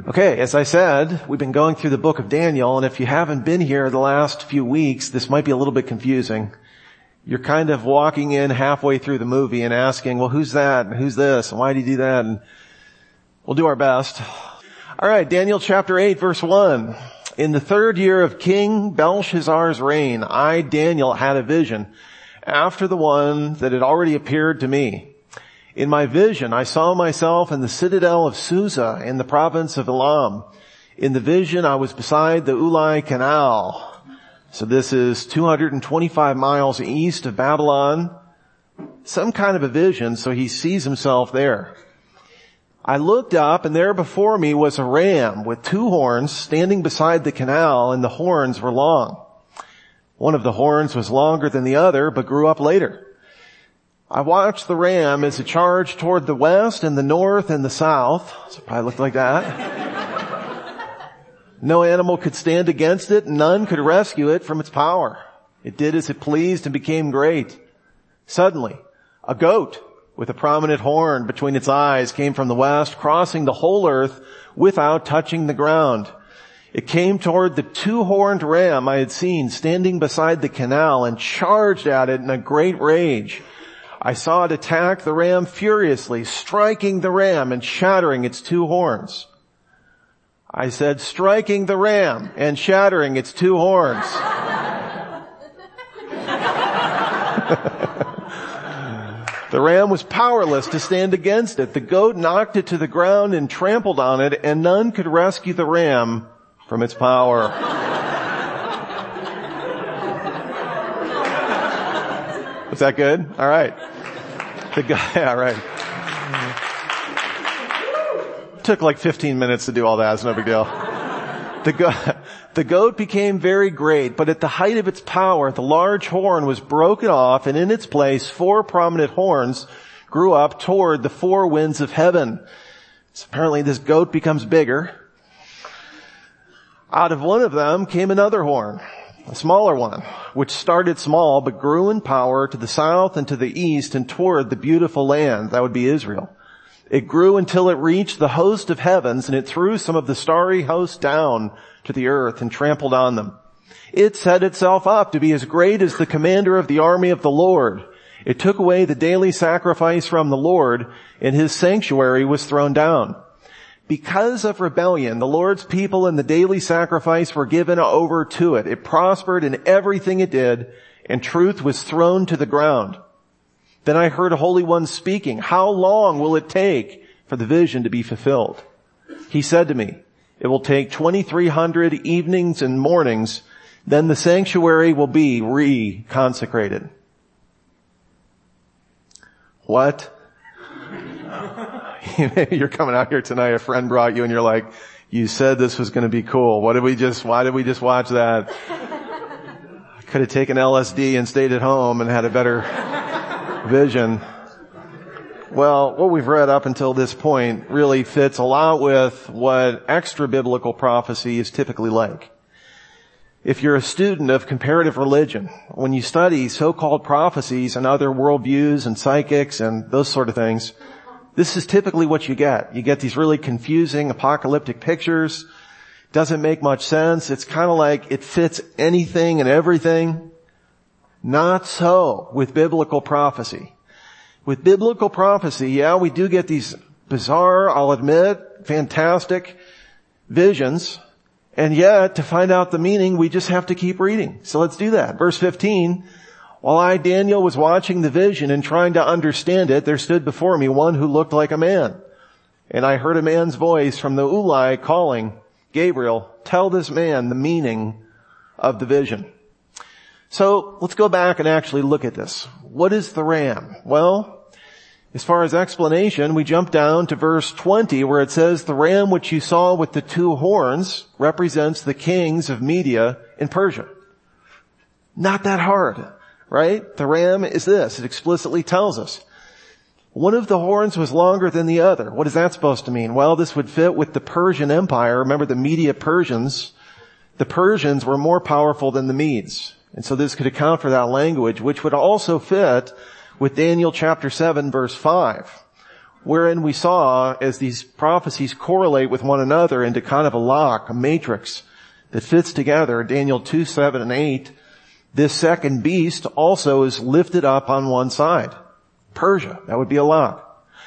Okay, as I said, we've been going through the book of Daniel, and if you haven't been here the last few weeks, this might be a little bit confusing. You're kind of walking in halfway through the movie and asking, well, who's that? And who's this? And why did he do that? And we'll do our best. All right, Daniel chapter 8, verse 1. In the 3rd year of King Belshazzar's reign, I, Daniel, had a vision after the one that had already appeared to me. In my vision, I saw myself in the citadel of Susa in the province of Elam. In the vision, I was beside the Ulai Canal. So this is 225 miles east of Babylon. Some kind of a vision, so he sees himself there. I looked up, and there before me was a ram with 2 horns standing beside the canal, and the horns were long. One of the horns was longer than the other, but grew up later. I watched the ram as it charged toward the west and the north and the south. So it probably looked like that. No animal could stand against it. None could rescue it from its power. It did as it pleased and became great. Suddenly, a goat with a prominent horn between its eyes came from the west, crossing the whole earth without touching the ground. It came toward the 2-horned ram I had seen standing beside the canal and charged at it in a great rage. I saw it attack the ram furiously, striking the ram and shattering its 2 horns. I said, striking the ram and shattering its 2 horns. The ram was powerless to stand against it. The goat knocked it to the ground and trampled on it, and none could rescue the ram from its power. Was that good? All right. Yeah, right. Took like 15 minutes to do all that. It's no big deal. The goat became very great, but at the height of its power, the large horn was broken off, and in its place 4 prominent horns grew up toward the 4 winds of heaven. So apparently this goat becomes bigger. Out of one of them came another horn, a smaller one, which started small but grew in power to the south and to the east and toward the beautiful land. That would be Israel. It grew until it reached the host of heavens, and it threw some of the starry host down to the earth and trampled on them. It set itself up to be as great as the commander of the army of the Lord. It took away the daily sacrifice from the Lord, and his sanctuary was thrown down. Because of rebellion, the Lord's people and the daily sacrifice were given over to it. It prospered in everything it did, and truth was thrown to the ground. Then I heard a Holy One speaking. How long will it take for the vision to be fulfilled? He said to me, it will take 2,300 evenings and mornings. Then the sanctuary will be re-consecrated. What? Maybe you're coming out here tonight, a friend brought you and you're like, you said this was going to be cool. Why did we just watch that? I could have taken LSD and stayed at home and had a better vision. Well, what we've read up until this point really fits a lot with what extra biblical prophecy is typically like. If you're a student of comparative religion, when you study so-called prophecies and other worldviews and psychics and those sort of things, this is typically what you get. You get these really confusing apocalyptic pictures. Doesn't make much sense. It's kind of like it fits anything and everything. Not so with biblical prophecy. With biblical prophecy, yeah, we do get these bizarre, I'll admit, fantastic visions. And yet, to find out the meaning, we just have to keep reading. So let's do that. Verse 15. While I, Daniel, was watching the vision and trying to understand it, there stood before me one who looked like a man. And I heard a man's voice from the Ulai calling, Gabriel, tell this man the meaning of the vision. So let's go back and actually look at this. What is the ram? Well, as far as explanation, we jump down to verse 20 where it says, the ram which you saw with the 2 horns represents the kings of Media and Persia. Not that hard. Right? The ram is this. It explicitly tells us. One of the horns was longer than the other. What is that supposed to mean? Well, this would fit with the Persian Empire. Remember the Media Persians? The Persians were more powerful than the Medes. And so this could account for that language, which would also fit with Daniel chapter 7 verse 5, wherein we saw as these prophecies correlate with one another into kind of a lock, a matrix that fits together, Daniel 2, 7, and 8, this second beast also is lifted up on one side. Persia, that would be a lock.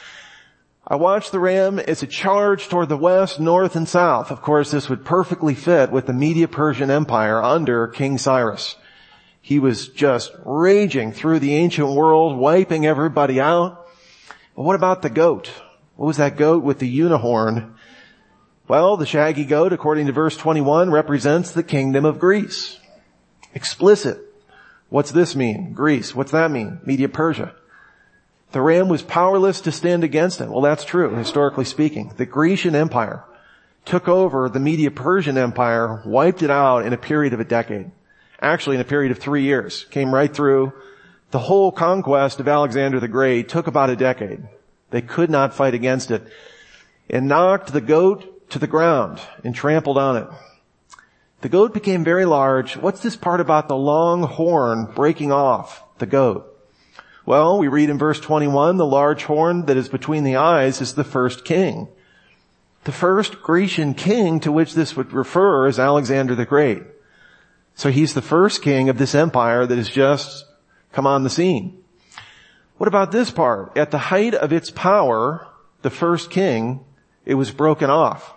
I watched the ram as it charged toward the west, north, and south. Of course, this would perfectly fit with the Medo-Persian Empire under King Cyrus. He was just raging through the ancient world, wiping everybody out. But what about the goat? What was that goat with the unicorn? Well, the shaggy goat, according to verse 21, represents the kingdom of Greece. Explicit. What's this mean? Greece. What's that mean? Medo-Persia. The ram was powerless to stand against it. Well, that's true, historically speaking. The Grecian Empire took over the Medo-Persian Empire, wiped it out in a period of a decade. Actually, in a period of 3 years. Came right through. The whole conquest of Alexander the Great took about a decade. They could not fight against it. And knocked the goat to the ground and trampled on it. The goat became very large. What's this part about the long horn breaking off the goat? Well, we read in verse 21, the large horn that is between the eyes is the first king. The first Grecian king to which this would refer is Alexander the Great. So he's the first king of this empire that has just come on the scene. What about this part? At the height of its power, the first king, it was broken off.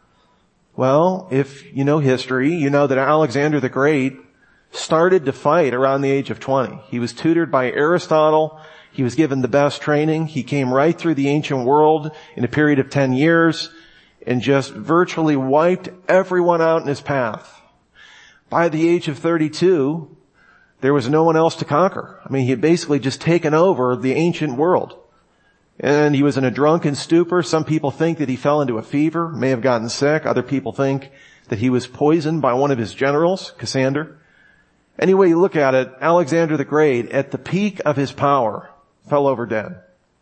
Well, if you know history, you know that Alexander the Great started to fight around the age of 20. He was tutored by Aristotle. He was given the best training. He came right through the ancient world in a period of 10 years and just virtually wiped everyone out in his path. By the age of 32, there was no one else to conquer. I mean, he had basically just taken over the ancient world. And he was in a drunken stupor. Some people think that he fell into a fever, may have gotten sick. Other people think that he was poisoned by one of his generals, Cassander. Any way you look at it, Alexander the Great, at the peak of his power, fell over dead.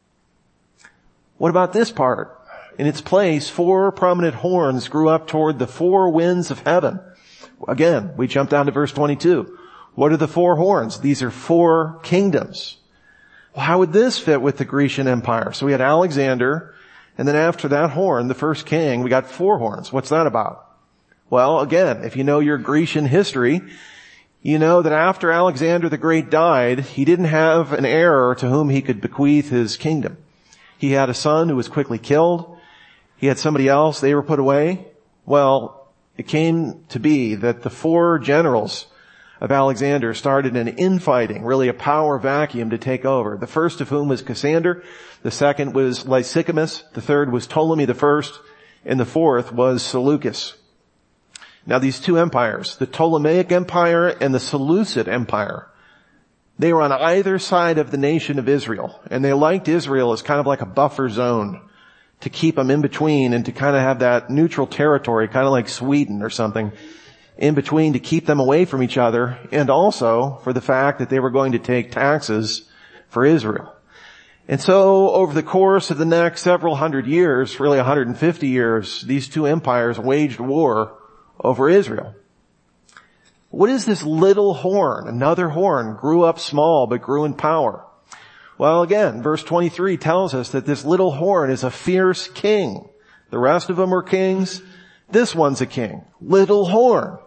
What about this part? In its place, 4 prominent horns grew up toward the 4 winds of heaven. Again, we jump down to verse 22. What are the 4 horns? These are 4 kingdoms. Well, how would this fit with the Grecian Empire? So we had Alexander, and then after that horn, the first king, we got 4 horns. What's that about? Well, again, if you know your Grecian history, you know that after Alexander the Great died, he didn't have an heir to whom he could bequeath his kingdom. He had a son who was quickly killed. He had somebody else, they were put away. Well, it came to be that the 4 generals of Alexander started an infighting, really a power vacuum to take over. The first of whom was Cassander, the second was Lysichamus, the third was Ptolemy the first, and the fourth was Seleucus. Now these 2 empires, the Ptolemaic Empire and the Seleucid Empire, they were on either side of the nation of Israel, and they liked Israel as kind of like a buffer zone to keep them in between and to kind of have that neutral territory, kind of like Sweden or something, in between to keep them away from each other, and also for the fact that they were going to take taxes for Israel. And so over the course of the next several hundred years, really 150 years, these 2 empires waged war over Israel. What is this little horn? Another horn grew up small but grew in power. Well, again, verse 23 tells us that this little horn is a fierce king. The rest of them were kings. This one's a king. Little horn.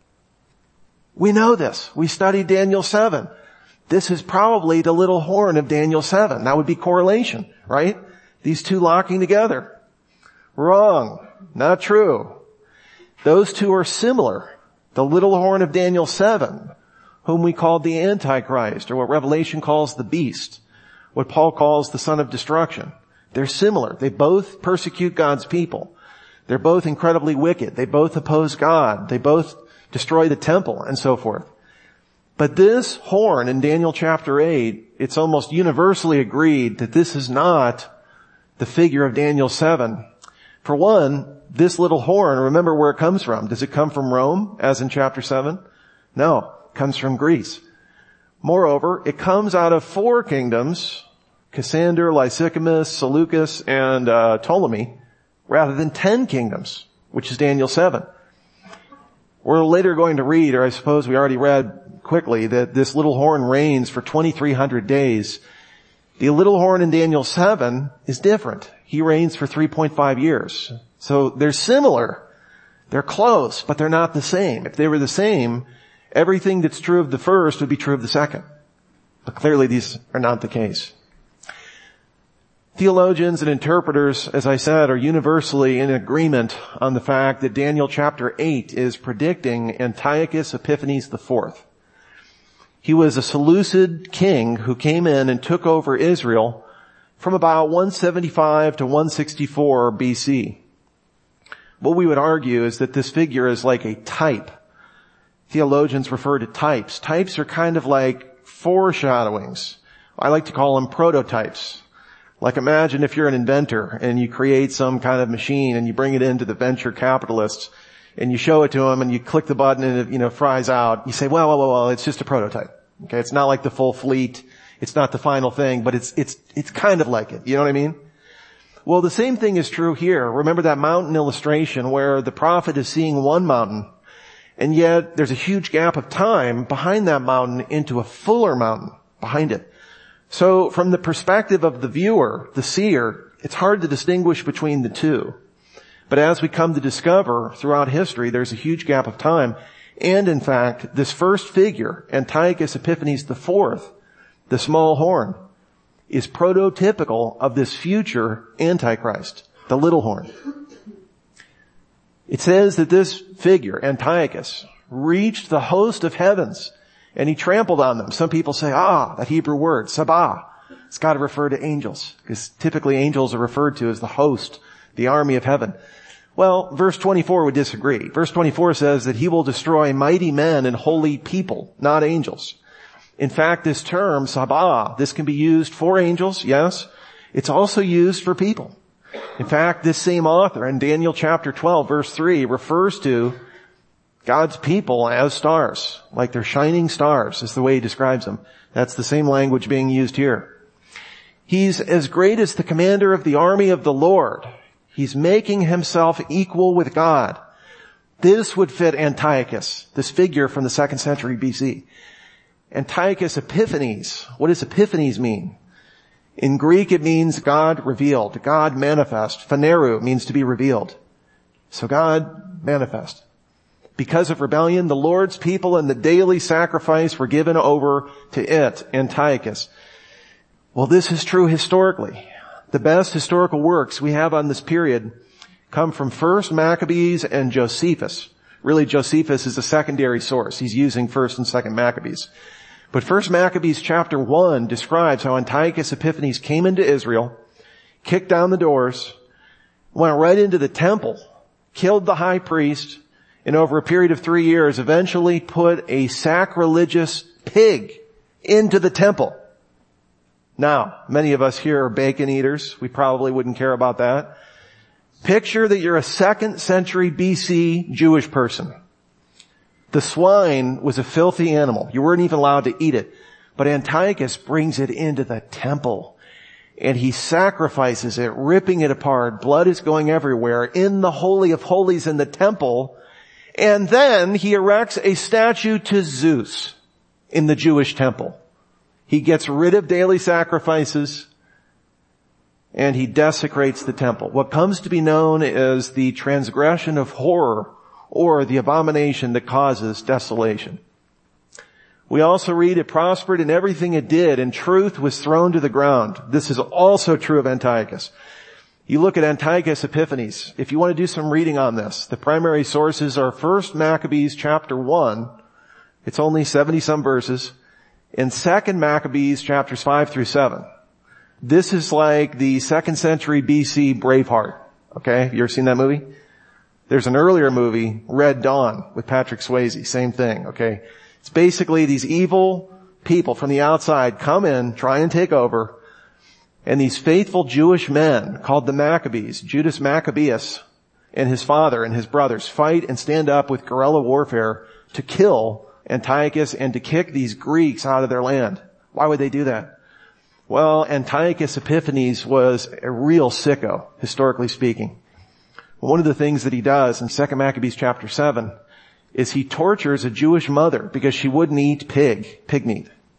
We know this. We studied Daniel 7. This is probably the little horn of Daniel 7. That would be correlation, right? These 2 locking together. Wrong. Not true. Those 2 are similar. The little horn of Daniel 7, whom we called the Antichrist, or what Revelation calls the beast, what Paul calls the son of destruction. They're similar. They both persecute God's people. They're both incredibly wicked. They both oppose God. They both destroy the temple and so forth. But this horn in Daniel chapter 8, it's almost universally agreed that this is not the figure of Daniel 7. For one, this little horn, remember where it comes from. Does it come from Rome, as in chapter 7? No, it comes from Greece. Moreover, it comes out of 4 kingdoms, Cassander, Lysichamus, Seleucus, and Ptolemy, rather than 10 kingdoms, which is Daniel 7. We're later going to read, or I suppose we already read quickly, that this little horn reigns for 2,300 days The little horn in Daniel 7 is different. He reigns for 3.5 years. So they're similar. They're close, but they're not the same. If they were the same, everything that's true of the first would be true of the second. But clearly these are not the case. Theologians and interpreters, as I said, are universally in agreement on the fact that Daniel chapter 8 is predicting Antiochus Epiphanes IV. He was a Seleucid king who came in and took over Israel from about 175 to 164 BC. What we would argue is that this figure is like a type. Theologians refer to types. Types are kind of like foreshadowings. I like to call them prototypes. Like imagine if you're an inventor and you create some kind of machine and you bring it into the venture capitalists and you show it to them and you click the button and it, fries out. You say, well, it's just a prototype. Okay. It's not like the full fleet. It's not the final thing, but it's kind of like it. You know what I mean? Well, the same thing is true here. Remember that mountain illustration where the prophet is seeing one mountain and yet there's a huge gap of time behind that mountain into a fuller mountain behind it. So from the perspective of the viewer, the seer, it's hard to distinguish between the two. But as we come to discover throughout history, there's a huge gap of time. And in fact, this first figure, Antiochus Epiphanes IV, the small horn, is prototypical of this future Antichrist, the little horn. It says that this figure, Antiochus, reached the host of heavens and he trampled on them. Some people say, that Hebrew word, sabah. It's got to refer to angels, because typically angels are referred to as the host, the army of heaven. Well, verse 24 would disagree. Verse 24 says that he will destroy mighty men and holy people, not angels. In fact, this term, sabah, this can be used for angels, yes. It's also used for people. In fact, this same author in Daniel chapter 12, verse 3, refers to God's people as stars, like they're shining stars is the way he describes them. That's the same language being used here. He's as great as the commander of the army of the Lord. He's making himself equal with God. This would fit Antiochus, this figure from the 2nd century BC. Antiochus Epiphanes. What does Epiphanes mean? In Greek it means God revealed, God manifest. Phaneru means to be revealed. So God manifest. Because of rebellion, the Lord's people and the daily sacrifice were given over to it, Antiochus. Well, this is true historically. The best historical works we have on this period come from 1st Maccabees and Josephus. Really, Josephus is a secondary source. He's using 1st and 2nd Maccabees. But 1st Maccabees chapter 1 describes how Antiochus Epiphanes came into Israel, kicked down the doors, went right into the temple, killed the high priest, and over a period of 3 years eventually put a sacrilegious pig into the temple. Now, many of us here are bacon eaters. We probably wouldn't care about that. Picture that you're a 2nd century BC Jewish person. The swine was a filthy animal. You weren't even allowed to eat it. But Antiochus brings it into the temple and he sacrifices it, ripping it apart. Blood is going everywhere in the Holy of Holies in the temple. And then he erects a statue to Zeus in the Jewish temple. He gets rid of daily sacrifices and he desecrates the temple. What comes to be known as the transgression of horror or the abomination that causes desolation. We also read it prospered in everything it did and truth was thrown to the ground. This is also true of Antiochus. You look at Antiochus Epiphanes. If you want to do some reading on this, the primary sources are 1st Maccabees chapter 1. It's only 70 some verses. And 2nd Maccabees chapters 5 through 7. This is like the 2nd century BC Braveheart. Okay? You ever seen that movie? There's an earlier movie, Red Dawn, with Patrick Swayze. Same thing. Okay? It's basically these evil people from the outside come in, try and take over, and these faithful Jewish men called the Maccabees, Judas Maccabeus and his father and his brothers fight and stand up with guerrilla warfare to kill Antiochus and to kick these Greeks out of their land. Why would they do that? Well, Antiochus Epiphanes was a real sicko, historically speaking. One of the things that he does in 2 Maccabees chapter 7 is he tortures a Jewish mother because she wouldn't eat pig meat.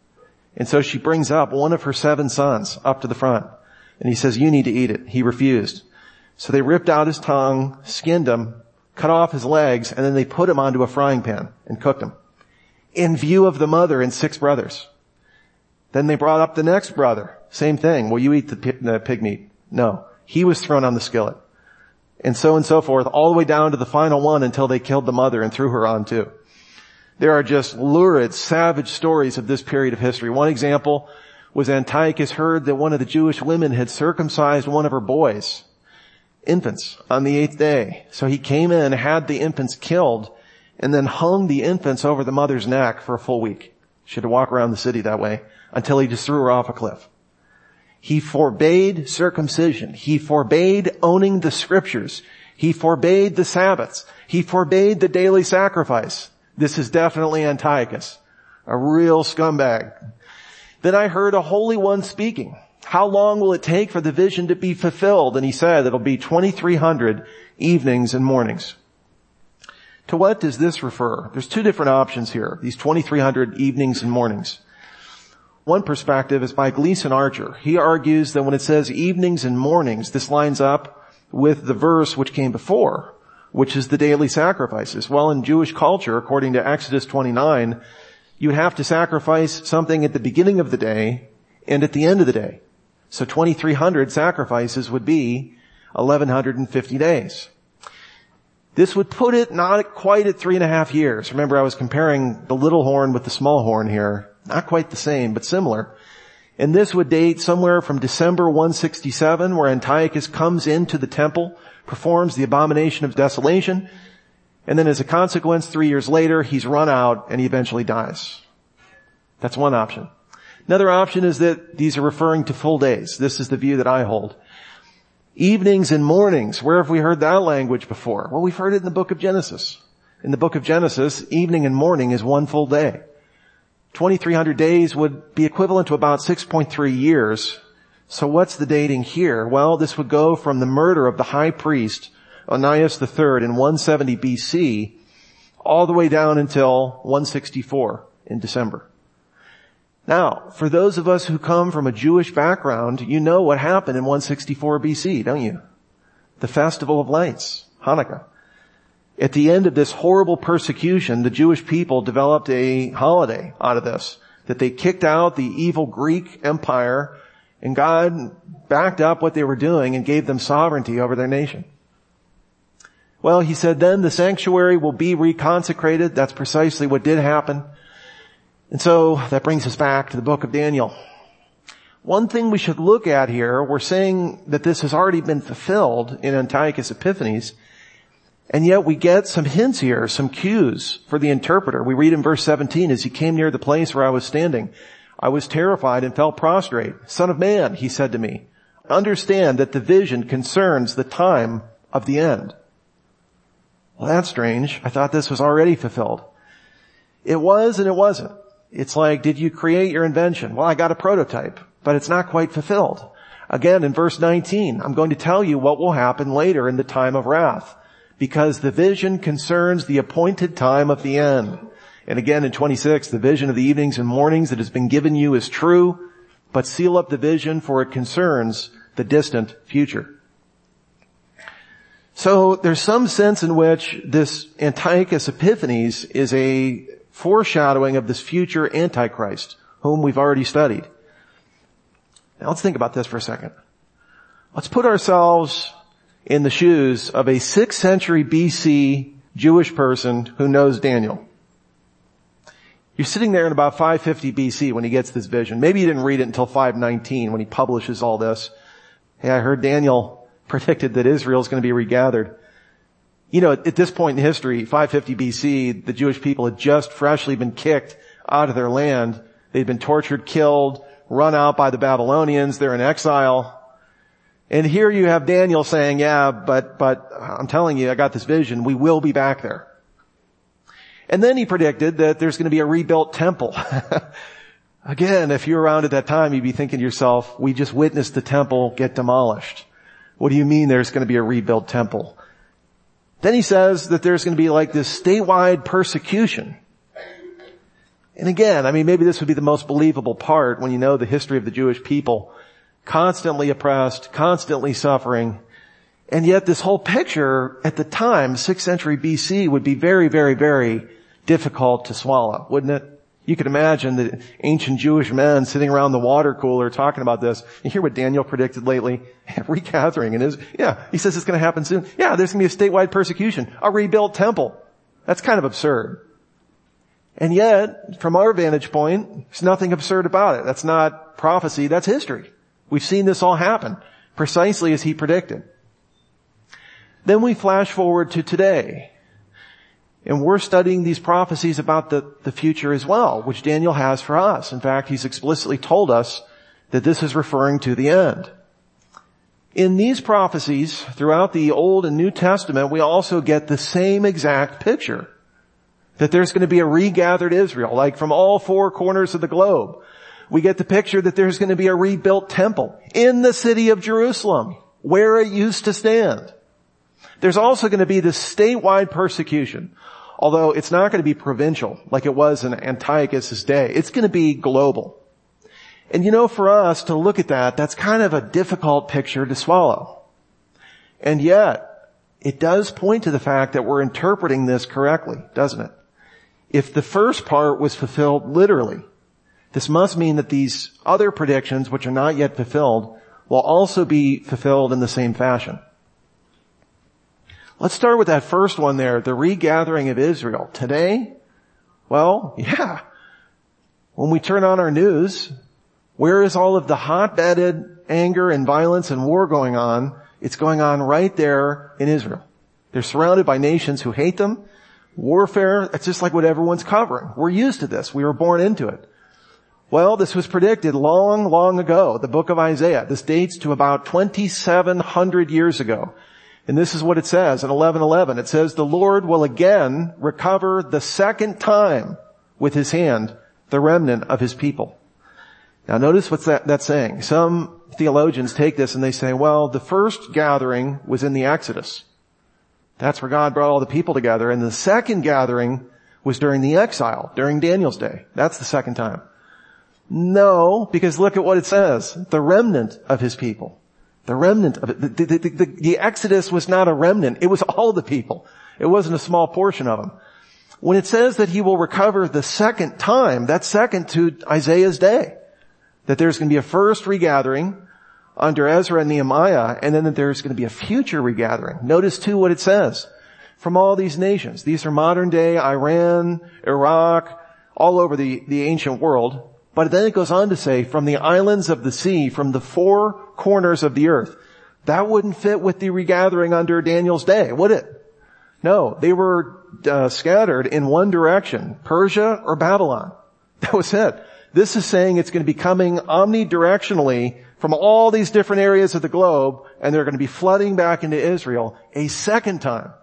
And so she brings up one of her 7 sons up to the front. And he says, you need to eat it. He refused. So they ripped out his tongue, skinned him, cut off his legs, and then they put him onto a frying pan and cooked him in view of the mother and 6 brothers. Then they brought up the next brother. Same thing. Will you eat the pig meat? No. He was thrown on the skillet. And so forth, all the way down to the final one until they killed the mother and threw her on too. There are just lurid, savage stories of this period of history. One example was Antiochus heard that one of the Jewish women had circumcised one of her boys, infants, on the 8th day. So he came in, had the infants killed, and then hung the infants over the mother's neck for a full week. She had to walk around the city that way until he just threw her off a cliff. He forbade circumcision. He forbade owning the scriptures. He forbade the Sabbaths. He forbade the daily sacrifice. This is definitely Antiochus, a real scumbag. Then I heard a holy one speaking. How long will it take for the vision to be fulfilled? And he said it'll be 2,300 evenings and mornings. To what does this refer? There's 2 different options here, these 2,300 evenings and mornings. One perspective is by Gleason Archer. He argues that when it says evenings and mornings, this lines up with the verse which came before, which is the daily sacrifices. Well, in Jewish culture, according to Exodus 29, you would have to sacrifice something at the beginning of the day and at the end of the day. So 2,300 sacrifices would be 1,150 days. This would put it not quite at 3.5 years. Remember, I was comparing the little horn with the small horn here. Not quite the same, but similar. And this would date somewhere from December 167, where Antiochus comes into the temple, performs the abomination of desolation, and then as a consequence, 3 years later, he's run out and he eventually dies. That's one option. Another option is that these are referring to full days. This is the view that I hold. Evenings and mornings, where have we heard that language before? Well, we've heard it in the book of Genesis. In the book of Genesis, evening and morning is one full day. 2,300 days would be equivalent to about 6.3 years. So what's the dating here? Well, this would go from the murder of the high priest, Onias III, in 170 BC, all the way down until 164 in December. Now, for those of us who come from a Jewish background, you know what happened in 164 BC, don't you? The Festival of Lights, Hanukkah. At the end of this horrible persecution, the Jewish people developed a holiday out of this, that they kicked out the evil Greek Empire, and God backed up what they were doing and gave them sovereignty over their nation. Well, he said, then the sanctuary will be reconsecrated. That's precisely what did happen. And so that brings us back to the book of Daniel. One thing we should look at here, we're saying that this has already been fulfilled in Antiochus Epiphanes, and yet we get some hints here, some cues for the interpreter. We read in verse 17, as he came near the place where I was standing, I was terrified and fell prostrate. Son of man, he said to me, understand that the vision concerns the time of the end. Well, that's strange. I thought this was already fulfilled. It was and it wasn't. It's like, did you create your invention? Well, I got a prototype, but it's not quite fulfilled. Again, in verse 19, I'm going to tell you what will happen later in the time of wrath, because the vision concerns the appointed time of the end. And again in 26, the vision of the evenings and mornings that has been given you is true, but seal up the vision, for it concerns the distant future. So there's some sense in which this Antiochus Epiphanes is a foreshadowing of this future Antichrist, whom we've already studied. Now let's think about this for a second. Let's put ourselves in the shoes of a 6th century BC Jewish person who knows Daniel. You're sitting there in about 550 BC when he gets this vision. Maybe you didn't read it until 519 when he publishes all this. Hey, I heard Daniel predicted that Israel is going to be regathered. You know, at this point in history, 550 BC, the Jewish people had just freshly been kicked out of their land. They'd been tortured, killed, run out by the Babylonians. They're in exile. And here you have Daniel saying, yeah, but I'm telling you, I got this vision. We will be back there. And then he predicted that there's going to be a rebuilt temple. Again, if you're around at that time, you'd be thinking to yourself, we just witnessed the temple get demolished. What do you mean there's going to be a rebuilt temple? Then he says that there's going to be like this statewide persecution. And again, maybe this would be the most believable part when you know the history of the Jewish people. Constantly oppressed, constantly suffering. And yet this whole picture at the time, 6th century BC, would be very, very, very difficult to swallow, wouldn't it? You could imagine the ancient Jewish men sitting around the water cooler talking about this. You hear what Daniel predicted lately? Regathering. He says it's going to happen soon. Yeah, there's going to be a statewide persecution, a rebuilt temple. That's kind of absurd. And yet, from our vantage point, there's nothing absurd about it. That's not prophecy, that's history. We've seen this all happen precisely as he predicted. Then we flash forward to today. And we're studying these prophecies about the future as well, which Daniel has for us. In fact, he's explicitly told us that this is referring to the end. In these prophecies, throughout the Old and New Testament, we also get the same exact picture. That there's going to be a regathered Israel, like from all four corners of the globe. We get the picture that there's going to be a rebuilt temple in the city of Jerusalem, where it used to stand. There's also going to be this statewide persecution, although it's not going to be provincial like it was in Antiochus' day. It's going to be global. And for us to look at that, that's kind of a difficult picture to swallow. And yet, it does point to the fact that we're interpreting this correctly, doesn't it? If the first part was fulfilled literally, this must mean that these other predictions, which are not yet fulfilled, will also be fulfilled in the same fashion. Let's start with that first one there, the regathering of Israel. Today? Well, yeah. When we turn on our news, where is all of the hot-bedded anger and violence and war going on? It's going on right there in Israel. They're surrounded by nations who hate them. Warfare, it's just like what everyone's covering. We're used to this. We were born into it. Well, this was predicted long, long ago. The book of Isaiah. This dates to about 2,700 years ago. And this is what it says in 11:11. It says, the Lord will again recover the second time with his hand the remnant of his people. Now notice what's that's saying. Some theologians take this and they say, well, the first gathering was in the Exodus. That's where God brought all the people together. And the second gathering was during the exile, during Daniel's day. That's the second time. No, because look at what it says. The remnant of his people. The remnant of it. The Exodus was not a remnant. It was all the people. It wasn't a small portion of them. When it says that he will recover the second time, that's second to Isaiah's day. That there's going to be a first regathering under Ezra and Nehemiah, and then that there's going to be a future regathering. Notice too what it says. From all these nations. These are modern day Iran, Iraq, all over the ancient world. But then it goes on to say, from the islands of the sea, from the four corners of the earth. That wouldn't fit with the regathering under Daniel's day, would it? No, they were scattered in one direction, Persia or Babylon. That was it. This is saying it's going to be coming omnidirectionally from all these different areas of the globe, and they're going to be flooding back into Israel a second time.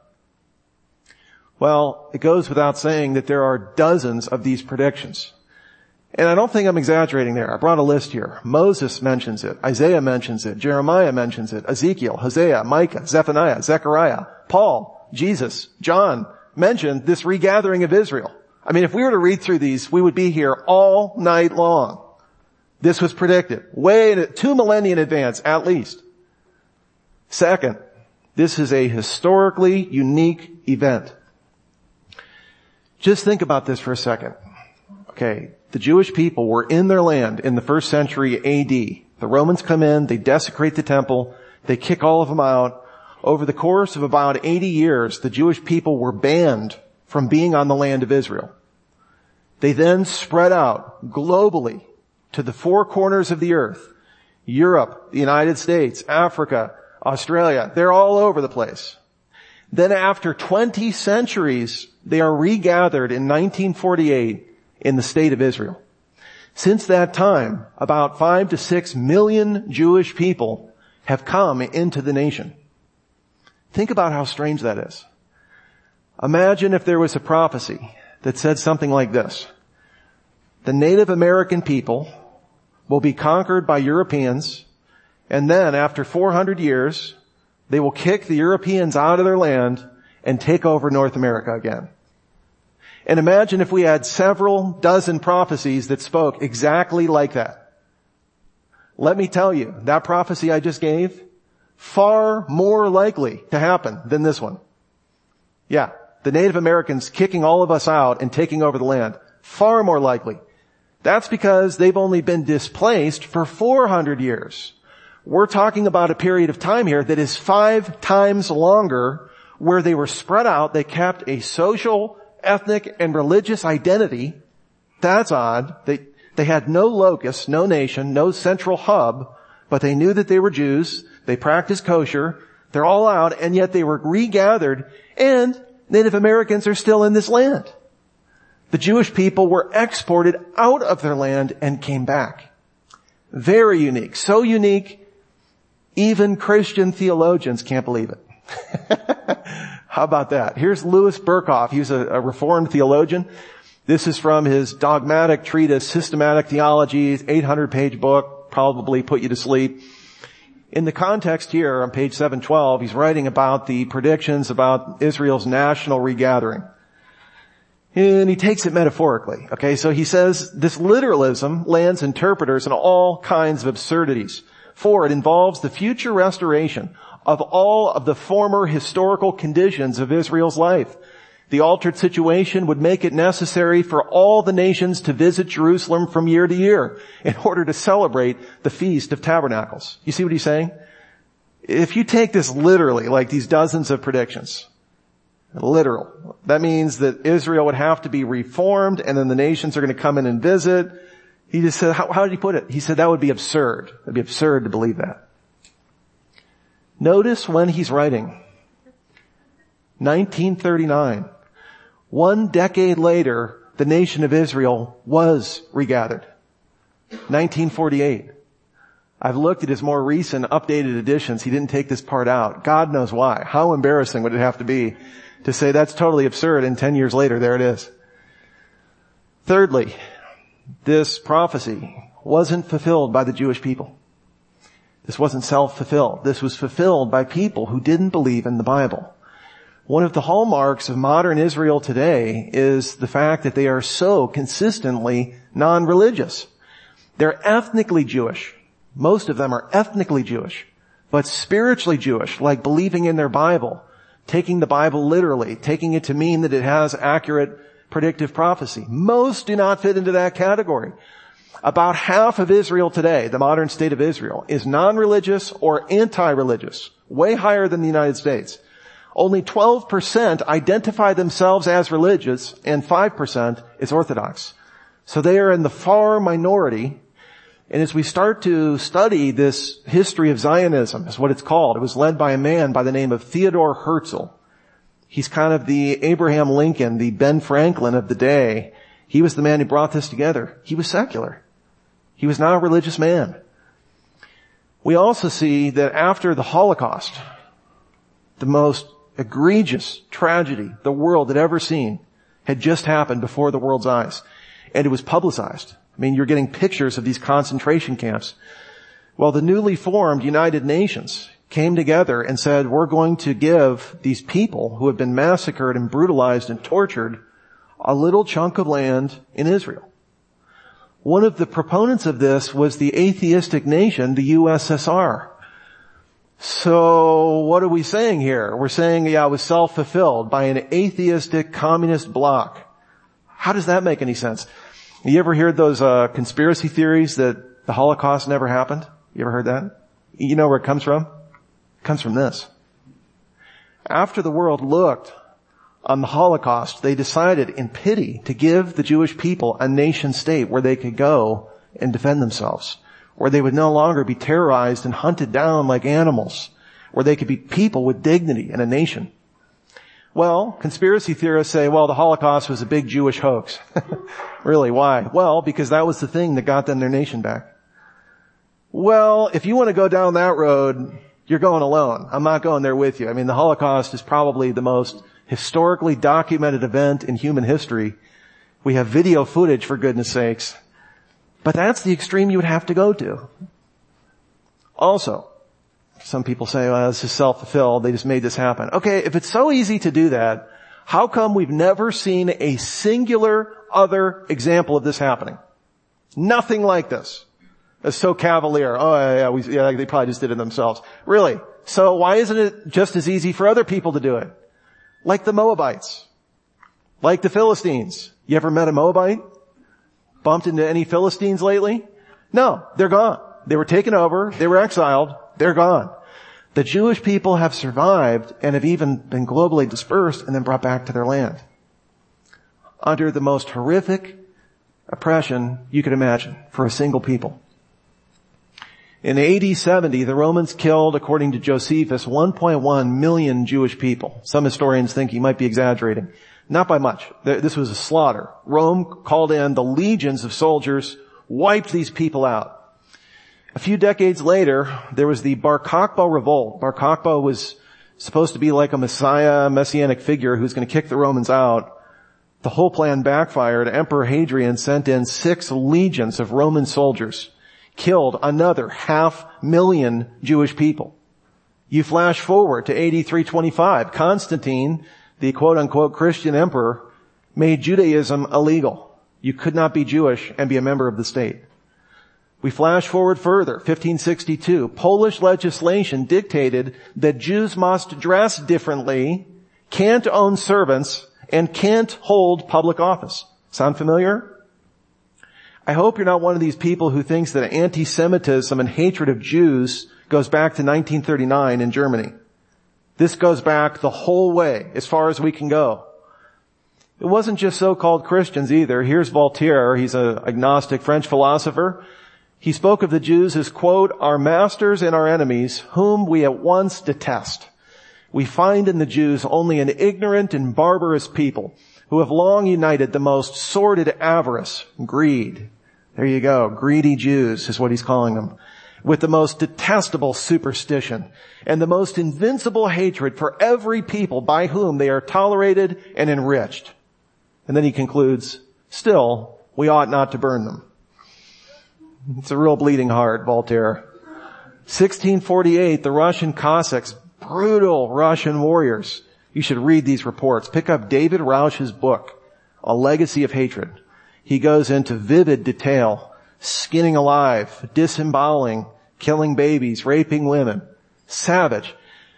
Well, it goes without saying that there are dozens of these predictions. And I don't think I'm exaggerating there. I brought a list here. Moses mentions it. Isaiah mentions it. Jeremiah mentions it. Ezekiel, Hosea, Micah, Zephaniah, Zechariah, Paul, Jesus, John mentioned this regathering of Israel. If we were to read through these, we would be here all night long. This was predicted. 2 millennia in advance, at least. Second, this is a historically unique event. Just think about this for a second. Okay, the Jewish people were in their land in the 1st century AD. The Romans come in, they desecrate the temple, they kick all of them out. Over the course of about 80 years, the Jewish people were banned from being on the land of Israel. They then spread out globally to the four corners of the earth. Europe, the United States, Africa, Australia, they're all over the place. Then after 20 centuries, they are regathered in 1948 in the state of Israel. Since that time, about 5 to 6 million Jewish people have come into the nation. Think about how strange that is. Imagine if there was a prophecy that said something like this. The Native American people will be conquered by Europeans, and then after 400 years, they will kick the Europeans out of their land and take over North America again. And imagine if we had several dozen prophecies that spoke exactly like that. Let me tell you, that prophecy I just gave, far more likely to happen than this one. Yeah, the Native Americans kicking all of us out and taking over the land. Far more likely. That's because they've only been displaced for 400 years. We're talking about a period of time here that is 5 times longer, where they were spread out. They kept a social, ethnic, and religious identity. That's odd. They had no locus, no nation, no central hub, but they knew that they were Jews. They practiced kosher. They're all out, and yet they were regathered, and Native Americans are still in this land. The Jewish people were exported out of their land and came back. Very unique. So unique, even Christian theologians can't believe it. How about that? Here's Louis Berkhoff. He was a Reformed theologian. This is from his dogmatic treatise, Systematic Theology, 800-page book, probably put you to sleep. In the context here on page 712, he's writing about the predictions about Israel's national regathering. And he takes it metaphorically. Okay, so he says this literalism lands interpreters in all kinds of absurdities, for it involves the future restoration of all of the former historical conditions of Israel's life. The altered situation would make it necessary for all the nations to visit Jerusalem from year to year in order to celebrate the Feast of Tabernacles. You see what he's saying? If you take this literally, like these dozens of predictions, literal, that means that Israel would have to be reformed, and then the nations are going to come in and visit. He just said, how did he put it? He said that would be absurd. It would be absurd to believe that. Notice when he's writing. 1939. 1 decade later, the nation of Israel was regathered. 1948. I've looked at his more recent updated editions. He didn't take this part out. God knows why. How embarrassing would it have to be to say that's totally absurd, and 10 years later, there it is. Thirdly, this prophecy wasn't fulfilled by the Jewish people. This wasn't self-fulfilled. This was fulfilled by people who didn't believe in the Bible. One of the hallmarks of modern Israel today is the fact that they are so consistently non-religious. They're ethnically Jewish. Most of them are ethnically Jewish, but spiritually Jewish, like believing in their Bible, taking the Bible literally, taking it to mean that it has accurate predictive prophecy. Most do not fit into that category. About half of Israel today, the modern state of Israel, is non-religious or anti-religious, way higher than the United States. Only 12% identify themselves as religious, and 5% is Orthodox. So they are in the far minority. And as we start to study this history of Zionism, is what it's called. It was led by a man by the name of Theodore Herzl. He's kind of the Abraham Lincoln, the Ben Franklin of the day. He was the man who brought this together. He was secular. He was not a religious man. We also see that after the Holocaust, the most egregious tragedy the world had ever seen had just happened before the world's eyes. And it was publicized. I mean, you're getting pictures of these concentration camps. Well, the newly formed United Nations came together and said, we're going to give these people who have been massacred and brutalized and tortured a little chunk of land in Israel. One of the proponents of this was the atheistic nation, the USSR. So what are we saying here? We're saying, yeah, it was self-fulfilled by an atheistic communist bloc. How does that make any sense? You ever heard those conspiracy theories that the Holocaust never happened? You ever heard that? You know where it comes from? It comes from this. After the world looked on the Holocaust, they decided in pity to give the Jewish people a nation state where they could go and defend themselves, where they would no longer be terrorized and hunted down like animals, where they could be people with dignity and a nation. Well, conspiracy theorists say, well, the Holocaust was a big Jewish hoax. Really, why? Well, because that was the thing that got them their nation back. Well, if you want to go down that road, you're going alone. I'm not going there with you. I mean, the Holocaust is probably the most historically documented event in human history. We have video footage, for goodness sakes. But that's the extreme you would have to go to. Also, some people say, well, this is self-fulfilled. They just made this happen. Okay, if it's so easy to do that, How come we've never seen a singular other example of this happening? Nothing like this. It's so cavalier. Oh yeah, they probably just did it themselves. Really? So why isn't it just as easy for other people to do it? Like the Moabites. Like the Philistines. You ever met a Moabite? Bumped into any Philistines lately? No, they're gone. They were taken over. They were exiled. They're gone. The Jewish people have survived and have even been globally dispersed and then brought back to their land. Under the most horrific oppression you could imagine for a single people. In AD 70, the Romans killed, according to Josephus, 1.1 million Jewish people. Some historians think he might be exaggerating. Not by much. This was a slaughter. Rome called in the legions of soldiers, wiped these people out. A few decades later, there was the Bar Kokhba revolt. Bar Kokhba was supposed to be like a messianic figure who's going to kick the Romans out. The whole plan backfired. Emperor Hadrian sent in 6 legions of Roman soldiers, killed another 500,000 Jewish people. You flash forward to AD 325. Constantine, the quote-unquote Christian emperor, made Judaism illegal. You could not be Jewish and be a member of the state. We flash forward further, 1562. Polish legislation dictated that Jews must dress differently, can't own servants, and can't hold public office. Sound familiar? I hope you're not one of these people who thinks that anti-Semitism and hatred of Jews goes back to 1939 in Germany. This goes back the whole way, as far as we can go. It wasn't just so-called Christians either. Here's Voltaire. He's an agnostic French philosopher. He spoke of the Jews as, quote, our masters and our enemies, whom we at once detest. We find in the Jews only an ignorant and barbarous people who have long united the most sordid avarice, greed. There you go. Greedy Jews is what he's calling them. With the most detestable superstition and the most invincible hatred for every people by whom they are tolerated and enriched. And then he concludes, still, we ought not to burn them. It's a real bleeding heart, Voltaire. 1648, the Russian Cossacks, brutal Russian warriors. You should read these reports. Pick up David Rausch's book, A Legacy of Hatred. He goes into vivid detail, skinning alive, disemboweling, killing babies, raping women. Savage.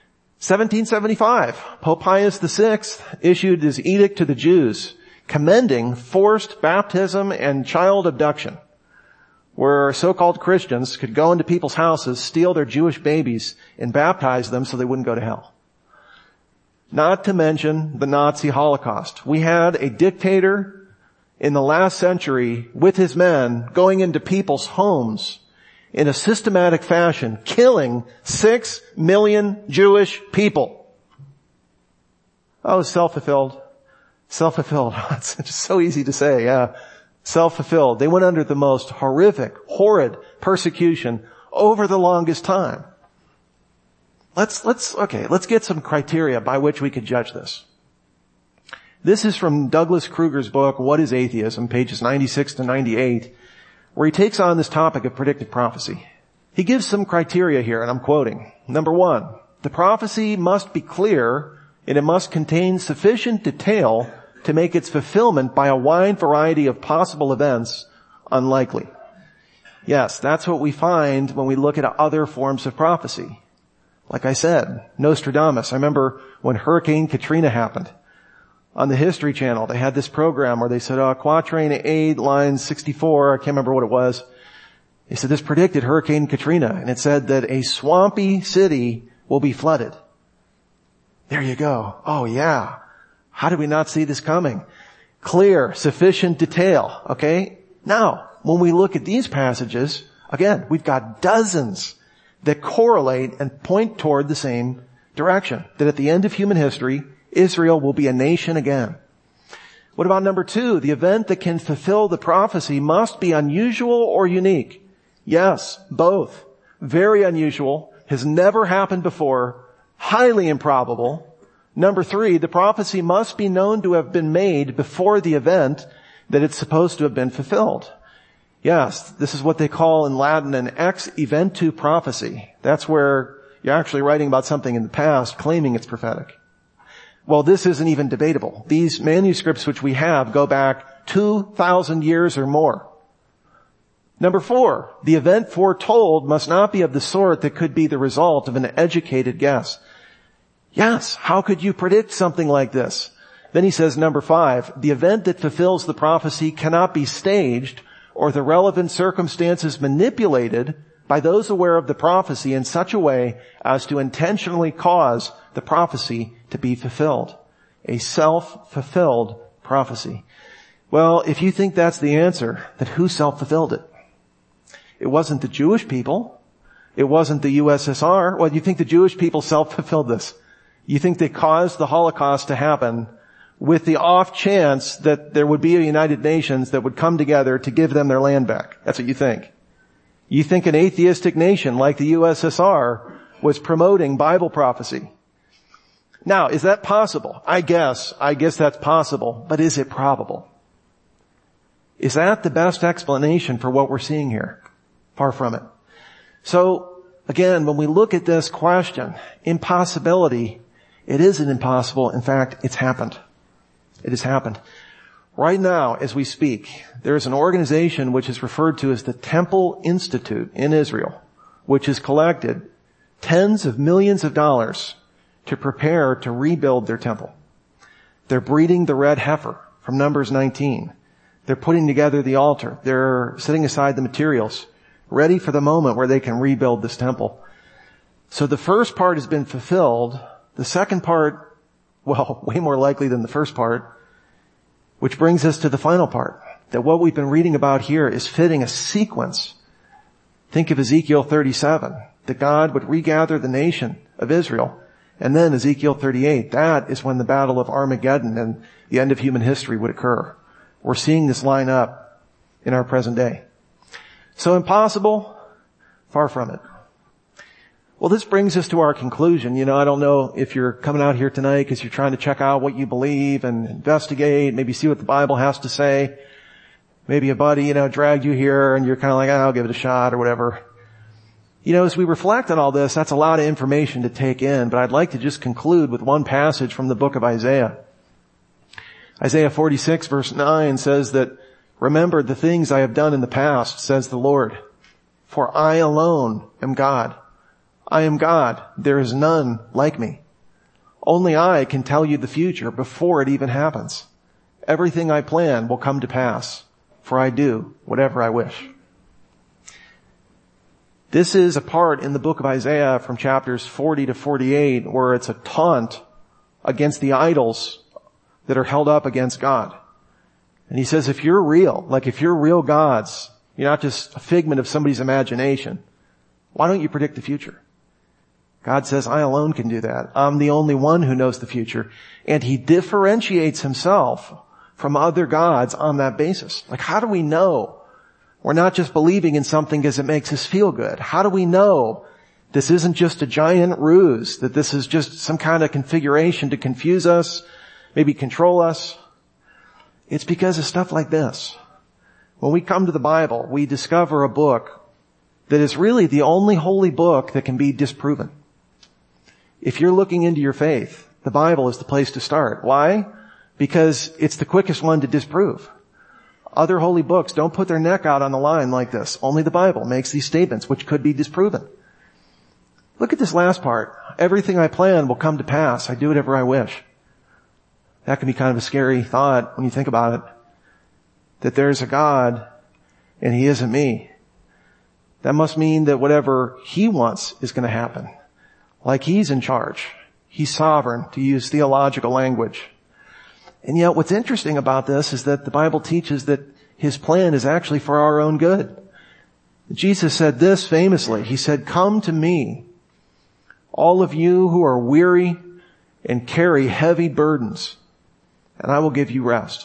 1775, Pope Pius VI issued his edict to the Jews, commending forced baptism and child abduction, where so-called Christians could go into people's houses, steal their Jewish babies, and baptize them so they wouldn't go to hell. Not to mention the Nazi Holocaust. We had a dictator in the last century with his men going into people's homes in a systematic fashion, killing 6 million Jewish people. Oh, self-fulfilled. Self-fulfilled. It's just so easy to say, yeah. Self-fulfilled. They went under the most horrific, horrid persecution over the longest time. Let's get some criteria by which we could judge this. This is from Douglas Kruger's book, What is Atheism, pages 96 to 98, where he takes on this topic of predictive prophecy. He gives some criteria here, and I'm quoting. Number 1, the prophecy must be clear and it must contain sufficient detail to make its fulfillment by a wide variety of possible events unlikely. Yes, that's what we find when we look at other forms of prophecy. Like I said, Nostradamus. I remember when Hurricane Katrina happened. On the History Channel, they had this program where they said, Quatrain 8, line 64, I can't remember what it was. They said this predicted Hurricane Katrina, and it said that a swampy city will be flooded. There you go. Oh yeah. How did we not see this coming? Clear, sufficient detail. Okay? Now, when we look at these passages, again, we've got dozens that correlate and point toward the same direction. That at the end of human history, Israel will be a nation again. What about number 2? The event that can fulfill the prophecy must be unusual or unique. Yes, both. Very unusual, has never happened before, highly improbable. Number 3, the prophecy must be known to have been made before the event that it's supposed to have been fulfilled. Yes, this is what they call in Latin an ex eventu prophecy. That's where you're actually writing about something in the past, claiming it's prophetic. Well, this isn't even debatable. These manuscripts which we have go back 2,000 years or more. Number 4, the event foretold must not be of the sort that could be the result of an educated guess. Yes, how could you predict something like this? Then he says, number 5, the event that fulfills the prophecy cannot be staged or the relevant circumstances manipulated by those aware of the prophecy in such a way as to intentionally cause the prophecy to be fulfilled. A self-fulfilled prophecy. Well, if you think that's the answer, then who self-fulfilled it? It wasn't the Jewish people. It wasn't the USSR. Well, you think the Jewish people self-fulfilled this? You think they caused the Holocaust to happen with the off chance that there would be a United Nations that would come together to give them their land back? That's what you think. You think an atheistic nation like the USSR was promoting Bible prophecy. Now, is that possible? I guess that's possible, but is it probable? Is that the best explanation for what we're seeing here? Far from it. So, again, when we look at this question, impossibility, it isn't impossible. In fact, it's happened. It has happened. Right now, as we speak, there is an organization which is referred to as the Temple Institute in Israel, which has collected tens of millions of dollars to prepare to rebuild their temple. They're breeding the red heifer from Numbers 19. They're putting together the altar. They're setting aside the materials, ready for the moment where they can rebuild this temple. So the first part has been fulfilled. The second part, well, way more likely than the first part, which brings us to the final part, that what we've been reading about here is fitting a sequence. Think of Ezekiel 37, that God would regather the nation of Israel. And then Ezekiel 38, that is when the battle of Armageddon and the end of human history would occur. We're seeing this line up in our present day. So impossible? Far from it. Well, this brings us to our conclusion. I don't know if you're coming out here tonight because you're trying to check out what you believe and investigate, maybe see what the Bible has to say. Maybe a buddy, dragged you here and you're kind of like, I'll give it a shot or whatever. As we reflect on all this, that's a lot of information to take in, but I'd like to just conclude with one passage from the book of Isaiah. Isaiah 46 verse 9 says that, remember the things I have done in the past, says the Lord. For I alone am God. I am God. There is none like me. Only I can tell you the future before it even happens. Everything I plan will come to pass, for I do whatever I wish. This is a part in the book of Isaiah from chapters 40 to 48 where it's a taunt against the idols that are held up against God. And he says, if you're real, if you're real gods, you're not just a figment of somebody's imagination, why don't you predict the future? God says, I alone can do that. I'm the only one who knows the future. And he differentiates himself from other gods on that basis. How do we know we're not just believing in something because it makes us feel good? How do we know this isn't just a giant ruse, that this is just some kind of configuration to confuse us, maybe control us? It's because of stuff like this. When we come to the Bible, we discover a book that is really the only holy book that can be disproven. If you're looking into your faith, the Bible is the place to start. Why? Because it's the quickest one to disprove. Other holy books don't put their neck out on the line like this. Only the Bible makes these statements which could be disproven. Look at this last part. Everything I plan will come to pass. I do whatever I wish. That can be kind of a scary thought when you think about it. That there's a God and he isn't me. That must mean that whatever he wants is going to happen. Like he's in charge. He's sovereign, to use theological language. And yet what's interesting about this is that the Bible teaches that his plan is actually for our own good. Jesus said this famously. He said, come to me, all of you who are weary and carry heavy burdens, and I will give you rest.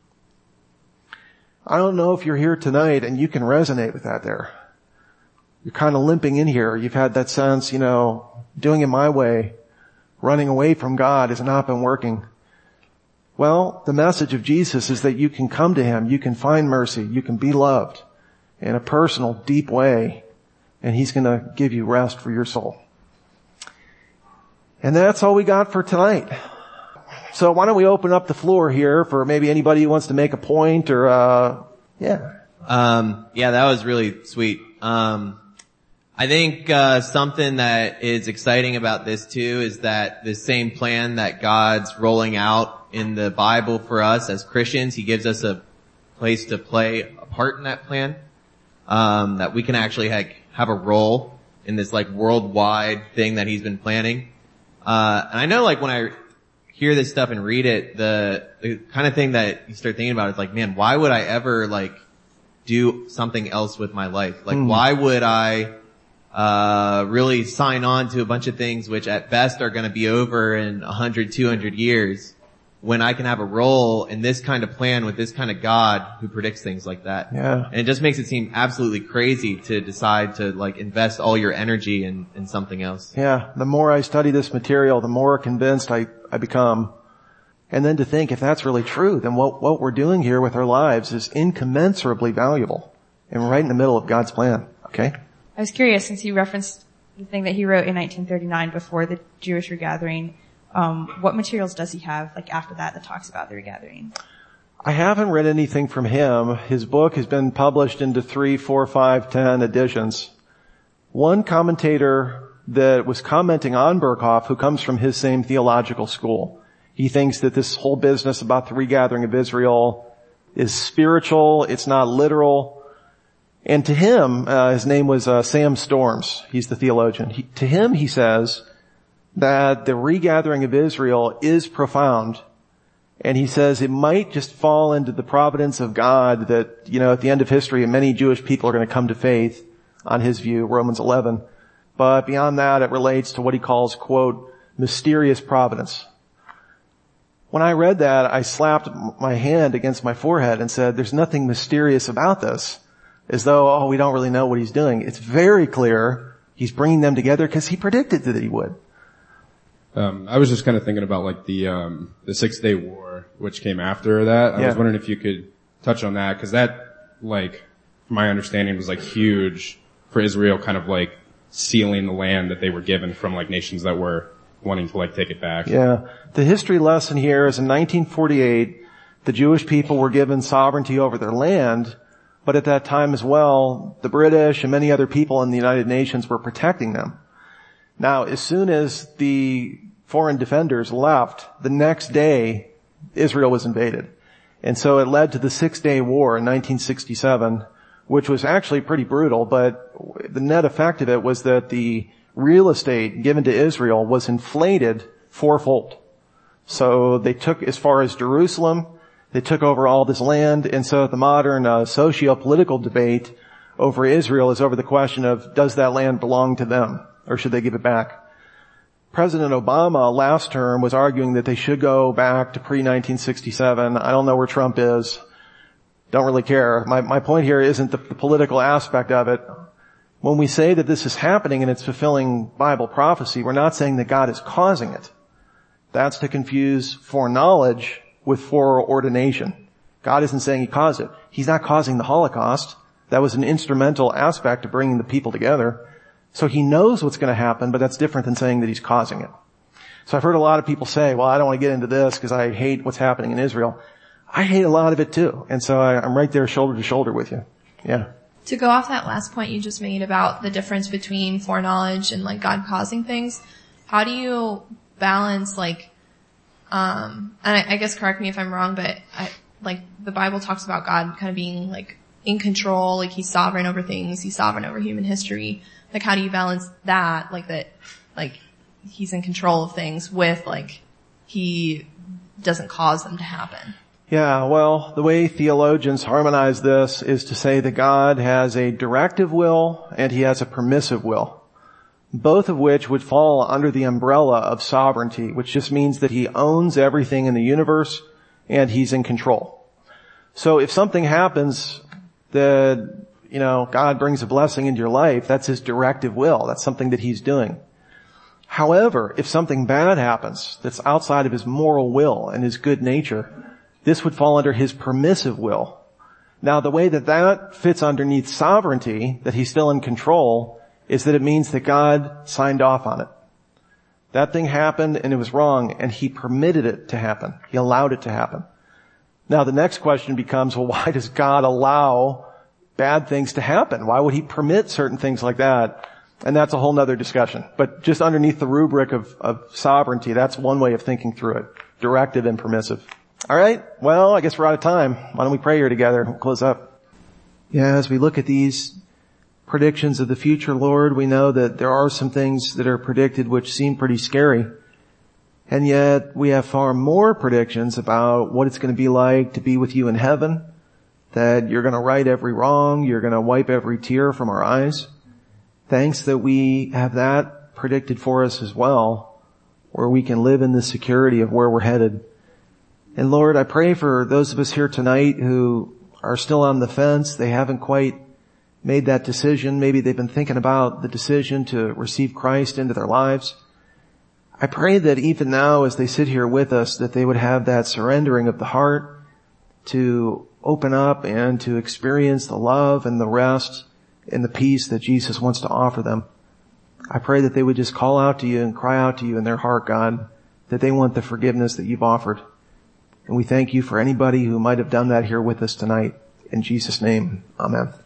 I don't know if you're here tonight and you can resonate with that there. You're kind of limping in here. You've had that sense, doing it my way, running away from God has not been working. Well, the message of Jesus is that you can come to him, you can find mercy, you can be loved in a personal, deep way, and he's going to give you rest for your soul. And that's all we got for tonight. So why don't we open up the floor here for maybe anybody who wants to make a point or, yeah. Yeah, that was really sweet. I think, something that is exciting about this too is that the same plan that God's rolling out in the Bible for us as Christians, He gives us a place to play a part in that plan, that we can actually have a role in this like worldwide thing that He's been planning. And I know like when I hear this stuff and read it, the kind of thing that you start thinking about is like, man, why would I ever like do something else with my life? Like why would I really sign on to a bunch of things which at best are going to be over in 100, 200 years when I can have a role in this kind of plan with this kind of God who predicts things like that. Yeah. And it just makes it seem absolutely crazy to decide to like invest all your energy in something else. Yeah. The more I study this material, the more convinced I become. And then to think if that's really true, then what we're doing here with our lives is incommensurably valuable and right in the middle of God's plan. Okay? I was curious, since you referenced the thing that he wrote in 1939 before the Jewish regathering, what materials does he have, like after that talks about the regathering? I haven't read anything from him. His book has been published into 3, 4, 5, 10 editions. One commentator that was commenting on Berkhof, who comes from his same theological school, he thinks that this whole business about the regathering of Israel is spiritual, it's not literal. And to him, his name was Sam Storms. He's the theologian. To him, he says that the regathering of Israel is profound. And he says it might just fall into the providence of God that, you know, at the end of history, many Jewish people are going to come to faith, on his view, Romans 11. But beyond that, it relates to what he calls, quote, mysterious providence. When I read that, I slapped my hand against my forehead and said, there's nothing mysterious about this. As though, we don't really know what he's doing. It's very clear he's bringing them together because he predicted that he would. I was just kind of thinking about like the 6 Day War, which came after that. I was wondering if you could touch on that, because that, like, from my understanding, was like huge for Israel, kind of like sealing the land that they were given from like nations that were wanting to like take it back. Yeah. The history lesson here is in 1948, the Jewish people were given sovereignty over their land. But at that time as well, the British and many other people in the United Nations were protecting them. Now, as soon as the foreign defenders left, the next day, Israel was invaded. And so it led to the 6 Day War in 1967, which was actually pretty brutal, but the net effect of it was that the real estate given to Israel was inflated fourfold. So they took as far as Jerusalem. They took over all this land, and so the modern socio-political debate over Israel is over the question of, does that land belong to them, or should they give it back? President Obama last term was arguing that they should go back to pre-1967. I don't know where Trump is. Don't really care. My point here isn't the political aspect of it. When we say that this is happening and it's fulfilling Bible prophecy, we're not saying that God is causing it. That's to confuse foreknowledge with foreordination. God isn't saying He caused it. He's not causing the Holocaust. That was an instrumental aspect of bringing the people together. So He knows what's going to happen, but that's different than saying that He's causing it. So I've heard a lot of people say, well, I don't want to get into this because I hate what's happening in Israel. I hate a lot of it too. And so I'm right there shoulder to shoulder with you. Yeah. To go off that last point you just made about the difference between foreknowledge and like God causing things, how do you balance like, and I guess correct me if I'm wrong, but like the Bible talks about God kind of being like in control, like He's sovereign over things, He's sovereign over human history. Like how do you balance that, like that, like He's in control of things with like He doesn't cause them to happen? Yeah, well, the way theologians harmonize this is to say that God has a directive will and He has a permissive will, both of which would fall under the umbrella of sovereignty, which just means that He owns everything in the universe and He's in control. So if something happens that, you know, God brings a blessing into your life, that's His directive will. That's something that He's doing. However, if something bad happens that's outside of His moral will and His good nature, this would fall under His permissive will. Now, the way that that fits underneath sovereignty, that He's still in control, is that it means that God signed off on it. That thing happened and it was wrong, and he permitted it to happen. He allowed it to happen. Now the next question becomes, well, why does God allow bad things to happen? Why would he permit certain things like that? And that's a whole nother discussion. But just underneath the rubric of sovereignty, that's one way of thinking through it. Directive and permissive. All right. Well, I guess we're out of time. Why don't we pray here together? We'll close up. Yeah, as we look at these predictions of the future, Lord, we know that there are some things that are predicted which seem pretty scary. And yet we have far more predictions about what it's going to be like to be with you in heaven, that you're going to right every wrong, you're going to wipe every tear from our eyes. Thanks that we have that predicted for us as well, where we can live in the security of where we're headed. And Lord, I pray for those of us here tonight who are still on the fence. They haven't quite made that decision. Maybe they've been thinking about the decision to receive Christ into their lives. I pray that even now as they sit here with us, that they would have that surrendering of the heart to open up and to experience the love and the rest and the peace that Jesus wants to offer them. I pray that they would just call out to you and cry out to you in their heart, God, that they want the forgiveness that you've offered. And we thank you for anybody who might have done that here with us tonight. In Jesus' name, amen.